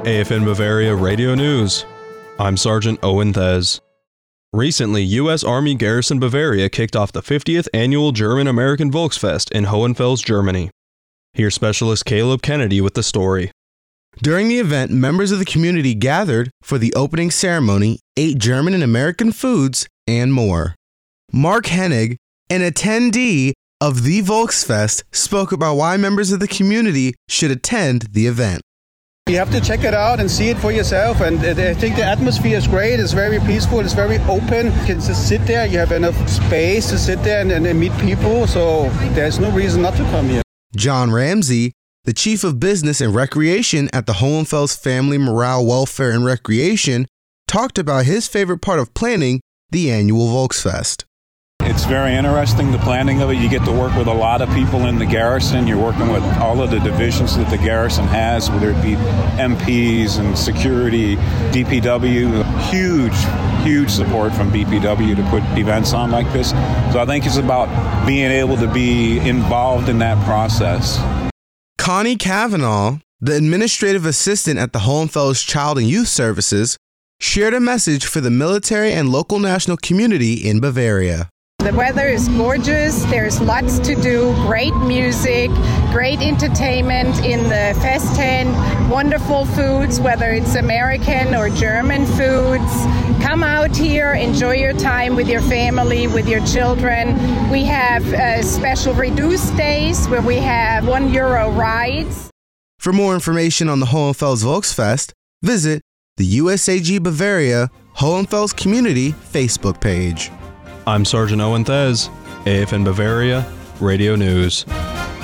AFN Bavaria Radio News. I'm Sergeant Owen Thez. Recently, U.S. Army Garrison Bavaria kicked off the 50th Annual German-American Volksfest in Hohenfels, Germany. Here's Specialist Caleb Kennedy with the story. During the event, members of the community gathered for the opening ceremony, ate German and American foods, and more. Mark Hennig, an attendee of the Volksfest, spoke about why members of the community should attend the event. You have to check it out and see it for yourself, and I think the atmosphere is great. It's very peaceful, it's very open. You can just sit there, you have enough space to sit there and meet people, so there's no reason not to come here. John Ramsey, the Chief of Business and Recreation at the Hohenfels Family Morale, Welfare and Recreation, talked about his favorite part of planning the annual Volksfest. It's very interesting, the planning of it. You get to work with a lot of people in the garrison. You're working with all of the divisions that the garrison has, whether it be MPs and security, DPW. Huge support from BPW to put events on like this. So I think it's about being able to be involved in that process. Connie Cavanaugh, the administrative assistant at the Hohenfels Child and Youth Services, shared a message for the military and local national community in Bavaria. The weather is gorgeous, there's lots to do, great music, great entertainment in the fest tent, wonderful foods, whether it's American or German foods. Come out here, enjoy your time with your family, with your children. We have special reduced days where we have €1 rides. For more information on the Hohenfels Volksfest, visit the USAG Bavaria Hohenfels Community Facebook page. I'm Sergeant Owen Thez, AFN Bavaria Radio News.